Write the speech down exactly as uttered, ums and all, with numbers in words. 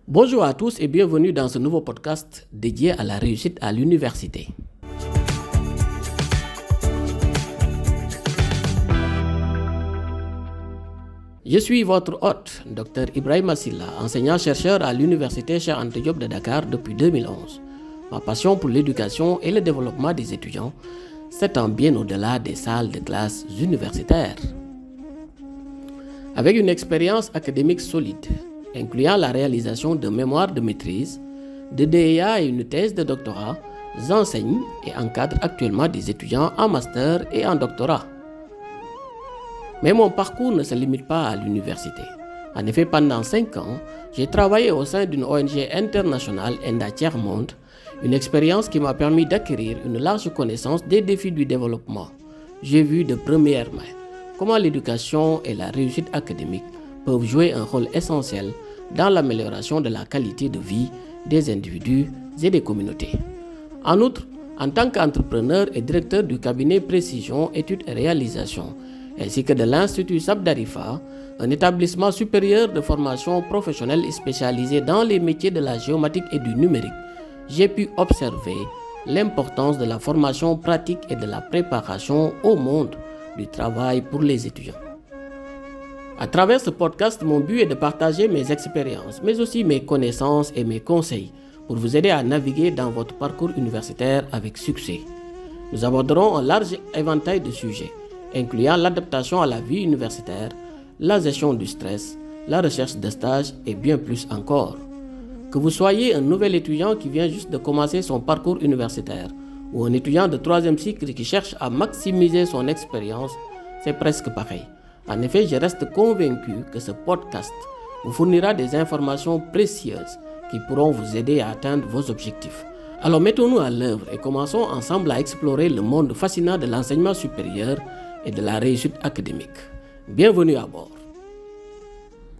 Bonjour à tous et bienvenue dans ce nouveau podcast dédié à la réussite à l'université. Je suis votre hôte, docteur Ibrahima Silla, enseignant-chercheur à l'université Cheikh Anta Diop de Dakar depuis deux mille onze. Ma passion pour l'éducation et le développement des étudiants s'étend bien au-delà des salles de classe universitaires. Avec une expérience académique solide, incluant la réalisation de mémoires de maîtrise, de D E A et une thèse de doctorat, j'enseigne et encadre actuellement des étudiants en master et en doctorat. Mais mon parcours ne se limite pas à l'université. En effet, pendant cinq ans, j'ai travaillé au sein d'une O N G internationale Enda Tiers-Monde, une expérience qui m'a permis d'acquérir une large connaissance des défis du développement. J'ai vu de première main comment l'éducation et la réussite académique peuvent jouer un rôle essentiel dans l'amélioration de la qualité de vie des individus et des communautés. En outre, en tant qu'entrepreneur et directeur du cabinet Précision, Études et Réalisations, ainsi que de l'Institut Sabdarifa, un établissement supérieur de formation professionnelle et spécialisé dans les métiers de la géomatique et du numérique, j'ai pu observer l'importance de la formation pratique et de la préparation au monde du travail pour les étudiants. À travers ce podcast, mon but est de partager mes expériences, mais aussi mes connaissances et mes conseils pour vous aider à naviguer dans votre parcours universitaire avec succès. Nous aborderons un large éventail de sujets, incluant l'adaptation à la vie universitaire, la gestion du stress, la recherche de stage et bien plus encore. Que vous soyez un nouvel étudiant qui vient juste de commencer son parcours universitaire ou un étudiant de troisième cycle qui cherche à maximiser son expérience, c'est presque pareil. En effet, je reste convaincu que ce podcast vous fournira des informations précieuses qui pourront vous aider à atteindre vos objectifs. Alors mettons-nous à l'œuvre et commençons ensemble à explorer le monde fascinant de l'enseignement supérieur et de la réussite académique. Bienvenue à bord.